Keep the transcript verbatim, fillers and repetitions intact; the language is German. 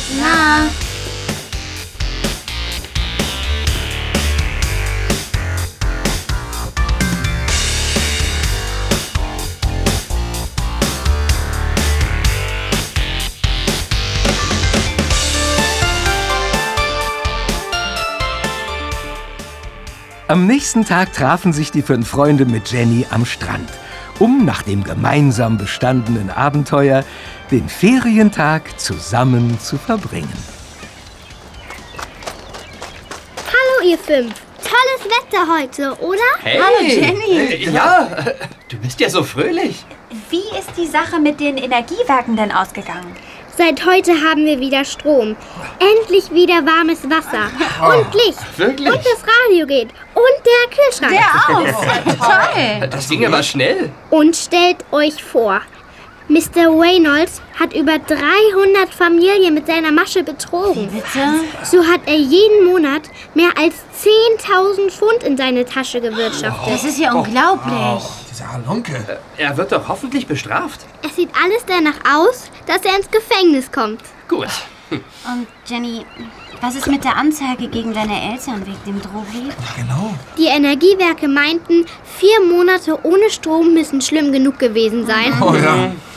Gute Nacht. Am nächsten Tag trafen sich die fünf Freunde mit Jenny am Strand, um nach dem gemeinsam bestandenen Abenteuer den Ferientag zusammen zu verbringen. Hallo ihr fünf, tolles Wetter heute, oder? Hey. Hallo Jenny. Äh, ja, du bist ja so fröhlich. Wie ist die Sache mit den Energiewerken denn ausgegangen? Seit heute haben wir wieder Strom. Endlich wieder warmes Wasser. Und Licht. Wirklich? Und das Radio geht. Und der Kühlschrank. Der auch. Toll. Das ging aber schnell. Und stellt euch vor, Mister Reynolds hat über dreihundert Familien mit seiner Masche betrogen. Bitte? So hat er jeden Monat mehr als zehntausend Pfund in seine Tasche gewirtschaftet. Das ist ja unglaublich. Oh, dieser Halunke. Er wird doch hoffentlich bestraft. Es sieht alles danach aus, dass er ins Gefängnis kommt. Gut. Und Jenny, was ist mit der Anzeige gegen deine Eltern wegen dem Drohbrief? Genau. Die Energiewerke meinten, vier Monate ohne Strom müssen schlimm genug gewesen sein. Oh ja.